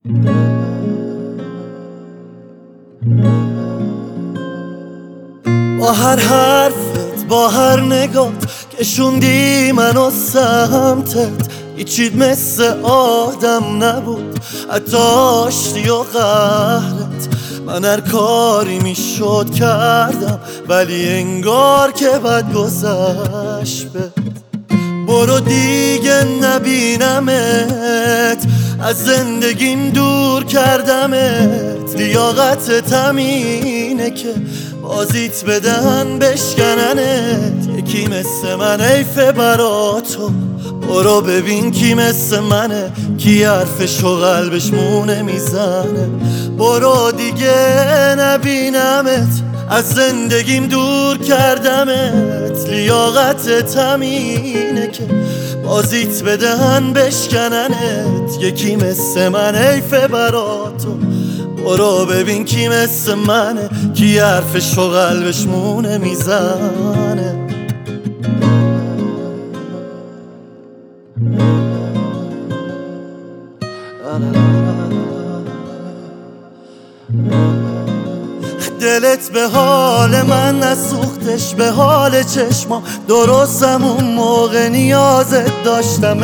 با هر حرفت، با هر نگات کشوندی منو سمتت، هیچیت مثل آدم نبود، حتی آشتی و قهرت. من هر کاری میشد کردم، ولی انگار که بد گذشت. برو دیگه نبینمت، از زندگیم دور کردمت. لیاقتت همینه که بازیت بدن بشکننت. یکی مثل من حیفه برا تو، برو ببین کی مثل منه، کی حرفشو قلبش مونه میزنه. برو دیگه نبینمت، از زندگیم دور کردمت. لیاقتت همینه که بازیت بدهن بشکننت. یکی مثل من حیفه برا تو، برو ببین کی مثل منه، کی حرفشو قلبش مونه میزنه. دلت به حال من نسوختش، به حال چشمام درستم اون موقع نیازت داشتمت.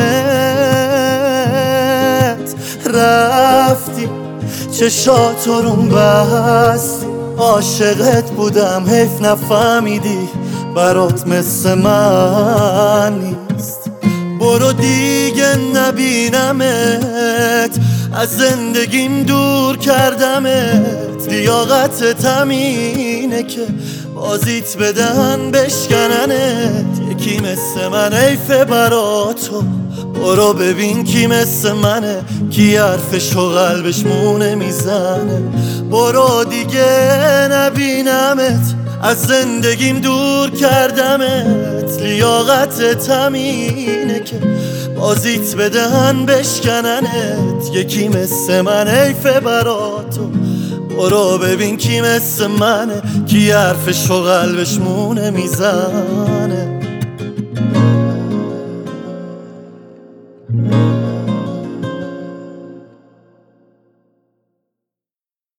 رفتی چشاتو روم بستی، عاشقت بودم حیف نفهمیدی، برات مثل من نیست. برو دیگه نبینمت، از زندگیم دور کردمت. لیاقتت همینه که بازیت بدهن بشکننت. یکی مثل من حیفه برا تو، برو ببین کی مثل منه، کی حرفشو قلبش مونه میزنه. برو دیگه نبینمت، از زندگیم دور کردمت. لیاقتت همینه که بازیت بدهن بشکننت. یکی مثل من حیفه برا تو، برو ببین کی مثل منه، کی حرفشو قلبش مونه میزنه.